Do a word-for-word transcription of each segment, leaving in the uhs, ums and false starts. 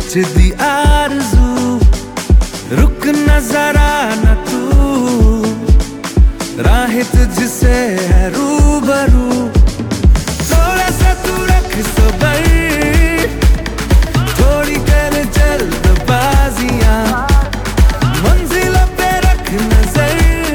दी आरज़ू, रुक न जरा न तू, राहें तुझसे है रूबरू। थोड़ा सा तू रख सबर, थोड़ी कर जल्दबाजियां, मंजिलों पे रख नजर,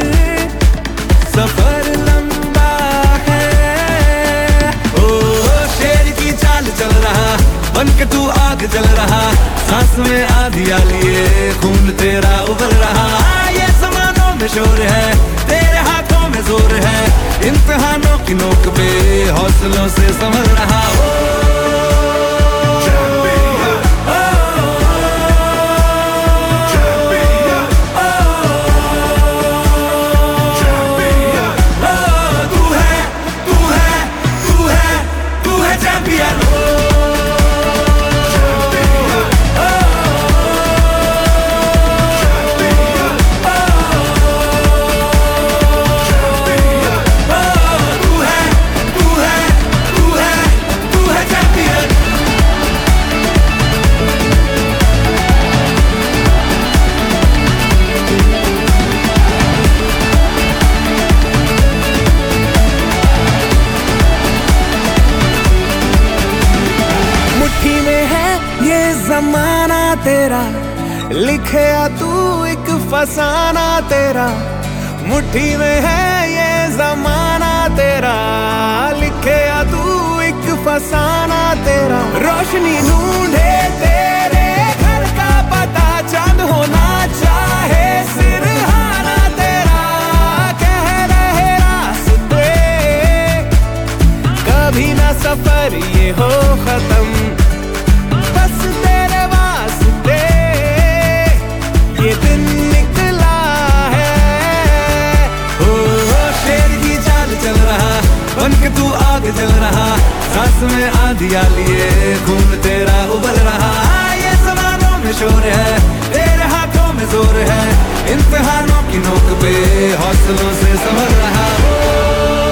सफर लंबा है। ओ शेर की चाल चल रहा, बन के तू आग जल रहा, सांस में आधिया लिए खून तेरा उबल रहा। ये ज़मानों में शोर है, तेरे हाथों में जोर है, इम्तिहानों की नोक पे हौसलों से संभल रहा। ओ ज़माना तेरा, लिखे आ तू एक फसाना तेरा, मुट्ठी में है ये ज़माना तेरा, लिखे आ तू एक फसाना तेरा। रोशनी ढूंढे तेरे घर का पता, चांद होना चाहे सिरहाना तेरा, कह रहे रास्ते कभी ना सफर ये हो खत्म, बस तेरे वास्ते ये दिन निकला है। ओ शेर की चाल चल रहा, बन के तू आग जल रहा, सांस में आधिया लिए खून तेरा उबल रहा। ये ज़मानों में शोर है, तेरे हाथों में जोर है, इम्तिहानों की नोक पे हौसलों से संभल रहा।